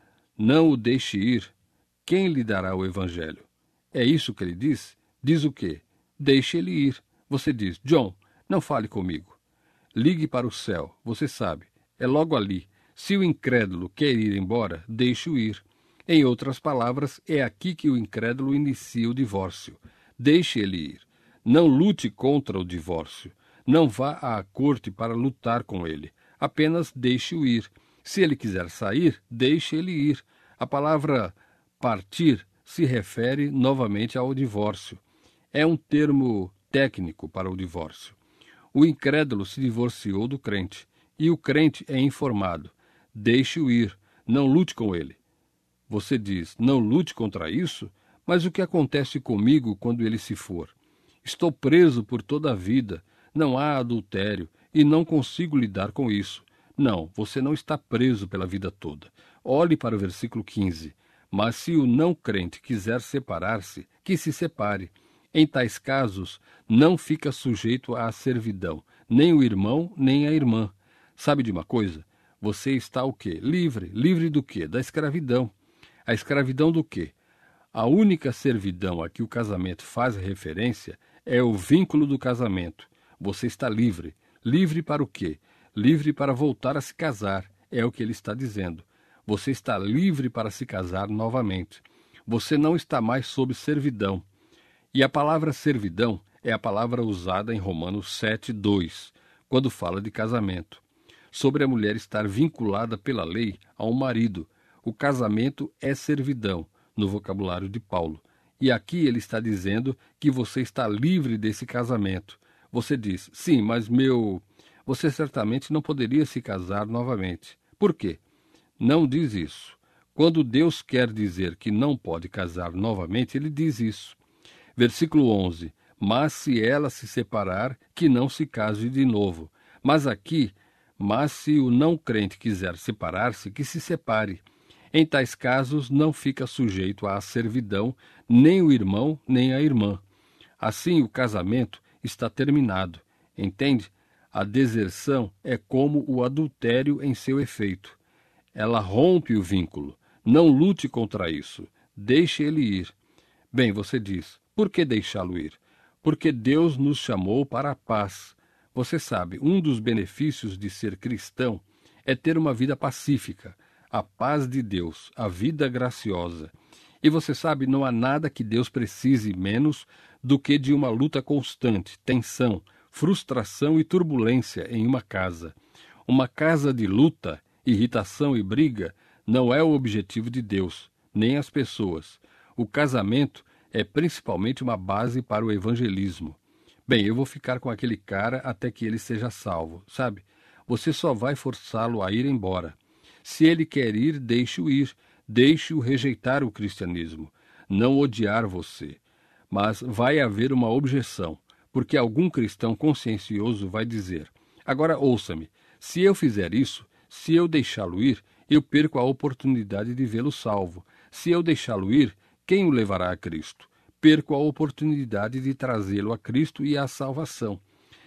Não o deixe ir. Quem lhe dará o evangelho? É isso que ele diz? Diz o quê? Deixe ele ir. Você diz, John, não fale comigo. Ligue para o céu, você sabe. É logo ali. Se o incrédulo quer ir embora, deixe-o ir. Em outras palavras, é aqui que o incrédulo inicia o divórcio. Deixe ele ir. Não lute contra o divórcio. Não vá à corte para lutar com ele. Apenas deixe-o ir. Se ele quiser sair, deixe ele ir. A palavra partir se refere novamente ao divórcio. É um termo técnico para o divórcio. O incrédulo se divorciou do crente, e o crente é informado. Deixe-o ir, não lute com ele. Você diz, não lute contra isso? Mas o que acontece comigo quando ele se for? Estou preso por toda a vida, não há adultério, e não consigo lidar com isso. Não, você não está preso pela vida toda. Olhe para o versículo quinze. Mas se o não crente quiser separar-se, que se separe. Em tais casos, não fica sujeito à servidão, nem o irmão, nem a irmã. Sabe de uma coisa? Você está o quê? Livre. Livre do quê? Da escravidão. A escravidão do quê? A única servidão a que o casamento faz referência é o vínculo do casamento. Você está livre. Livre para o quê? Livre para voltar a se casar, é o que ele está dizendo. Você está livre para se casar novamente. Você não está mais sob servidão. E a palavra servidão é a palavra usada em Romanos sete, dois, quando fala de casamento. Sobre a mulher estar vinculada pela lei a um marido. O casamento é servidão, no vocabulário de Paulo. E aqui ele está dizendo que você está livre desse casamento. Você diz, sim, mas meu... Você certamente não poderia se casar novamente. Por quê? Não diz isso. Quando Deus quer dizer que não pode casar novamente, ele diz isso. Versículo onze. Mas se ela se separar, que não se case de novo. Mas aqui, mas se o não crente quiser separar-se, que se separe. Em tais casos, não fica sujeito à servidão, nem o irmão, nem a irmã. Assim, o casamento está terminado. Entende? A deserção é como o adultério em seu efeito. Ela rompe o vínculo. Não lute contra isso. Deixe ele ir. Bem, você diz, por que deixá-lo ir? Porque Deus nos chamou para a paz. Você sabe, um dos benefícios de ser cristão é ter uma vida pacífica, a paz de Deus, a vida graciosa. E você sabe, não há nada que Deus precise menos do que de uma luta constante, tensão, frustração e turbulência em uma casa. Uma casa de luta, irritação e briga não é o objetivo de Deus, nem as pessoas. O casamento é principalmente uma base para o evangelismo. Bem, eu vou ficar com aquele cara até que ele seja salvo, sabe? Você só vai forçá-lo a ir embora. Se ele quer ir, deixe-o ir. Deixe-o rejeitar o cristianismo. Não odiar você. Mas vai haver uma objeção, porque algum cristão consciencioso vai dizer, agora ouça-me, se eu fizer isso, se eu deixá-lo ir, eu perco a oportunidade de vê-lo salvo. Se eu deixá-lo ir, quem o levará a Cristo? Perco a oportunidade de trazê-lo a Cristo e à salvação.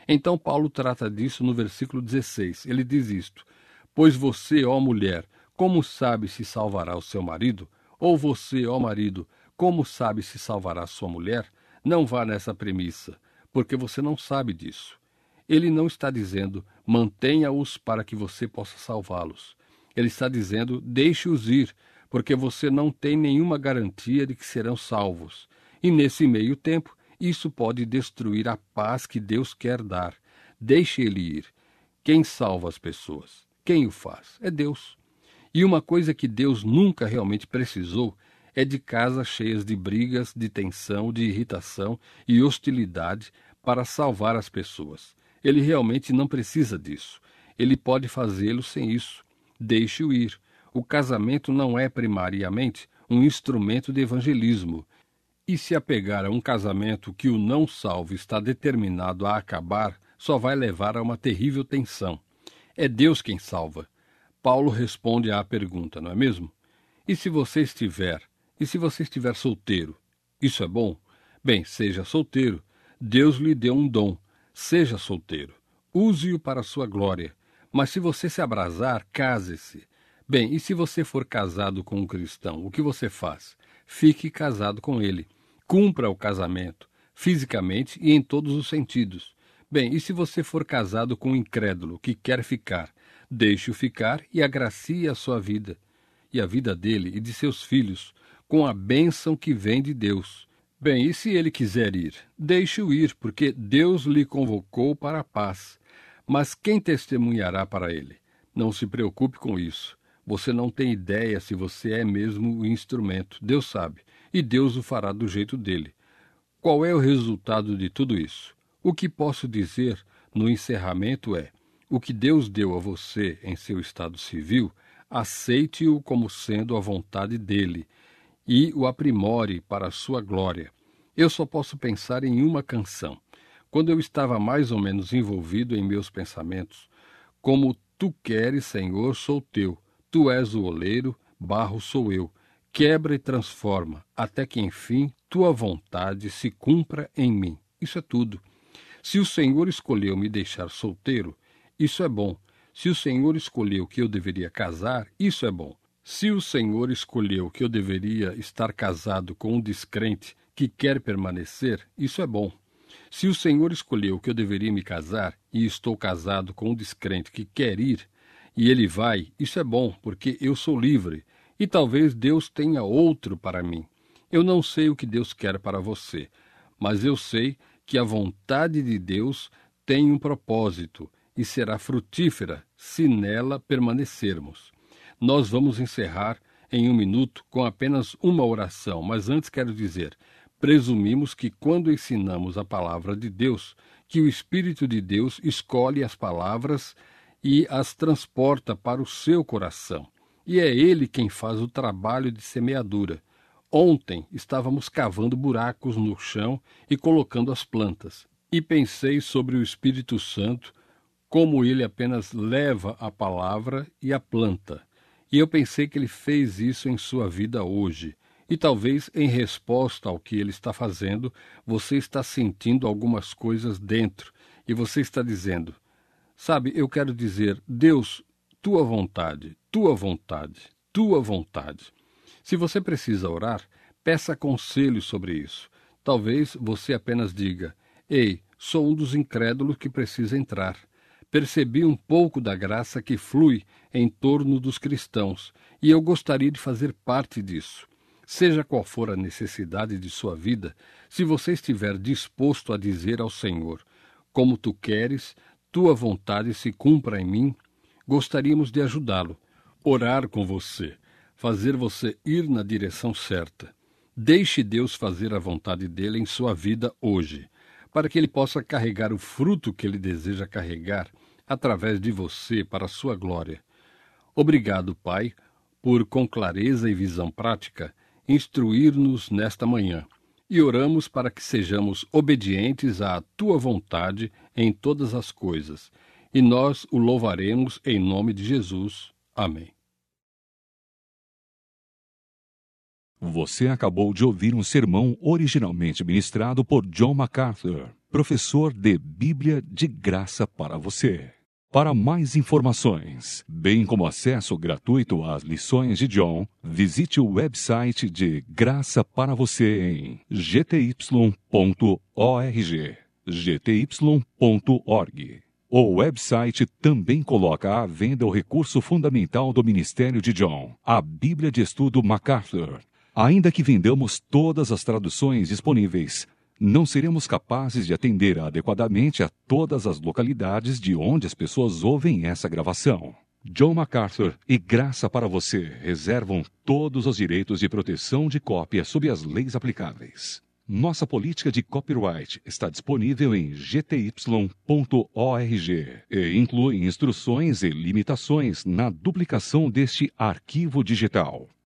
Então Paulo trata disso no versículo dezesseis. Ele diz isto: pois você, ó mulher, como sabe se salvará o seu marido? Ou você, ó marido, como sabe se salvará sua mulher? Não vá nessa premissa, porque você não sabe disso. Ele não está dizendo, mantenha-os para que você possa salvá-los. Ele está dizendo, deixe-os ir, porque você não tem nenhuma garantia de que serão salvos. E nesse meio tempo, isso pode destruir a paz que Deus quer dar. Deixe ele ir. Quem salva as pessoas? Quem o faz? É Deus. E uma coisa que Deus nunca realmente precisou é de casas cheias de brigas, de tensão, de irritação e hostilidade para salvar as pessoas. Ele realmente não precisa disso. Ele pode fazê-lo sem isso. Deixe-o ir. O casamento não é primariamente um instrumento de evangelismo. E se apegar a um casamento que o não salvo está determinado a acabar, só vai levar a uma terrível tensão. É Deus quem salva. Paulo responde à pergunta, não é mesmo? E se você estiver, e se você estiver solteiro, isso é bom? Bem, seja solteiro. Deus lhe deu um dom. Seja solteiro. Use-o para a sua glória. Mas se você se abrasar, case-se. Bem, e se você for casado com um cristão, o que você faz? Fique casado com ele. Cumpra o casamento, fisicamente e em todos os sentidos. Bem, e se você for casado com um incrédulo que quer ficar? Deixe-o ficar e agracie a sua vida, e a vida dele e de seus filhos, com a bênção que vem de Deus. Bem, e se ele quiser ir? Deixe-o ir, porque Deus lhe convocou para a paz. Mas quem testemunhará para ele? Não se preocupe com isso. Você não tem ideia se você é mesmo o instrumento. Deus sabe, e Deus o fará do jeito dele. Qual é o resultado de tudo isso? O que posso dizer no encerramento é: o que Deus deu a você em seu estado civil, aceite-o como sendo a vontade dele e o aprimore para a sua glória. Eu só posso pensar em uma canção. Quando eu estava mais ou menos envolvido em meus pensamentos, como tu queres, Senhor, sou teu. Tu és o oleiro, barro sou eu. Quebra e transforma, até que, enfim, tua vontade se cumpra em mim. Isso é tudo. Se o Senhor escolheu me deixar solteiro, isso é bom. Se o Senhor escolheu que eu deveria casar, isso é bom. Se o Senhor escolheu que eu deveria estar casado com um descrente que quer permanecer, isso é bom. Se o Senhor escolheu que eu deveria me casar e estou casado com um descrente que quer ir, e ele vai, isso é bom, porque eu sou livre, e talvez Deus tenha outro para mim. Eu não sei o que Deus quer para você, mas eu sei que a vontade de Deus tem um propósito e será frutífera se nela permanecermos. Nós vamos encerrar em um minuto com apenas uma oração, mas antes quero dizer, presumimos que quando ensinamos a palavra de Deus, que o Espírito de Deus escolhe as palavras e as transporta para o seu coração. E é ele quem faz o trabalho de semeadura. Ontem estávamos cavando buracos no chão e colocando as plantas. E pensei sobre o Espírito Santo, como ele apenas leva a palavra e a planta. E eu pensei que ele fez isso em sua vida hoje. E talvez, em resposta ao que ele está fazendo, você está sentindo algumas coisas dentro. E você está dizendo, sabe, eu quero dizer, Deus, tua vontade, tua vontade, tua vontade. Se você precisa orar, peça conselho sobre isso. Talvez você apenas diga, ei, sou um dos incrédulos que precisa entrar. Percebi um pouco da graça que flui em torno dos cristãos, e eu gostaria de fazer parte disso. Seja qual for a necessidade de sua vida, se você estiver disposto a dizer ao Senhor, como tu queres, tua vontade se cumpra em mim, gostaríamos de ajudá-lo, orar com você, fazer você ir na direção certa. Deixe Deus fazer a vontade dele em sua vida hoje, para que ele possa carregar o fruto que ele deseja carregar através de você para a sua glória. Obrigado, Pai, por, com clareza e visão prática, instruir-nos nesta manhã, e oramos para que sejamos obedientes à tua vontade em todas as coisas, e nós o louvaremos em nome de Jesus. Amém. Você acabou de ouvir um sermão originalmente ministrado por John MacArthur. professor de Bíblia de graça para você. Para mais informações, bem como acesso gratuito às lições de John, visite o website de Graça para Você em g t y ponto org. g t y ponto org. O website também coloca à venda o recurso fundamental do ministério de John, a Bíblia de Estudo MacArthur. Ainda que vendamos todas as traduções disponíveis, não seremos capazes de atender adequadamente a todas as localidades de onde as pessoas ouvem essa gravação. John MacArthur e Graça para Você reservam todos os direitos de proteção de cópia sob as leis aplicáveis. Nossa política de copyright está disponível em g t y ponto org e inclui instruções e limitações na duplicação deste arquivo digital.